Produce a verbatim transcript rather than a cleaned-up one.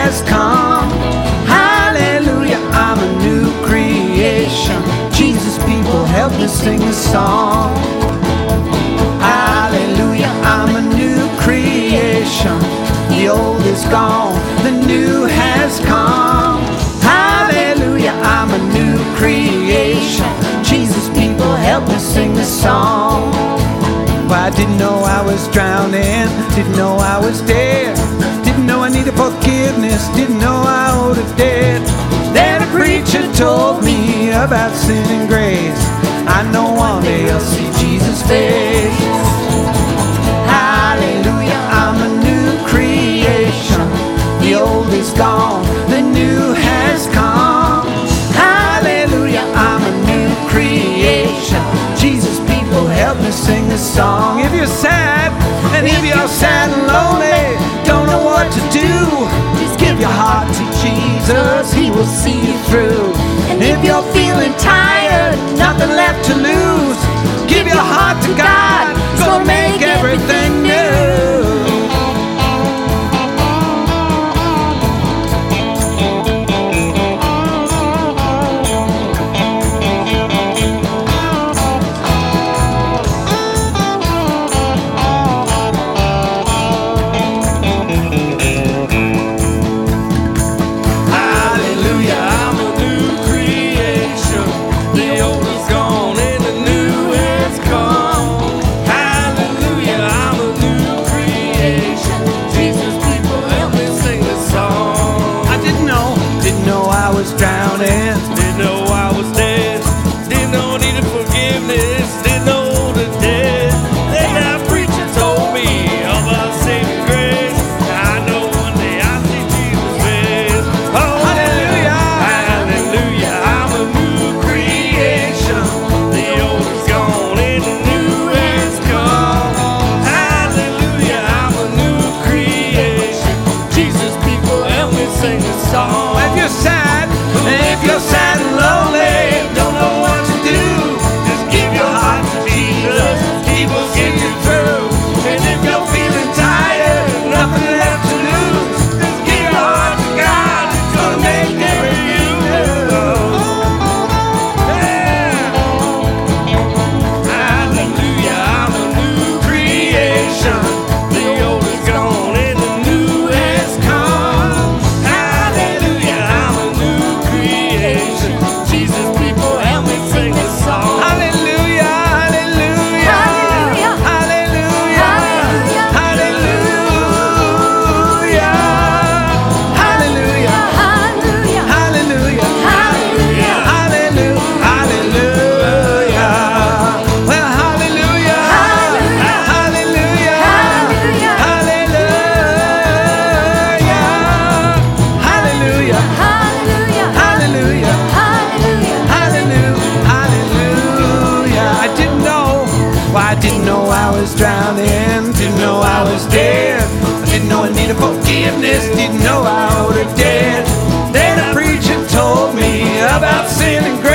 has come. Hallelujah, I'm a new creation. Jesus, people, help me sing the song. Hallelujah, I'm a new creation. The old is gone, the new has come. Hallelujah, I'm a new creation. Jesus, people, help me sing the song. Well, I didn't know I was drowning, didn't know I was dead, didn't know I needed forgiveness, didn't know I owed a debt. Then a preacher told me about sin and grace. I know one day I'll see Jesus' face. Hallelujah, I'm a new creation. The old is gone, the new has come. Hallelujah, I'm a new creation. Jesus, people, help me sing this song. If you're sad, and if you're sad and lonely, don't know what to do, just give your heart to Jesus, He will see you through. And if you're feeling tired, nothing left to lose, give your heart to God, He's gonna make everything new. Forgiveness, didn't know I owed a debt. Then a preacher told me about sin and grace.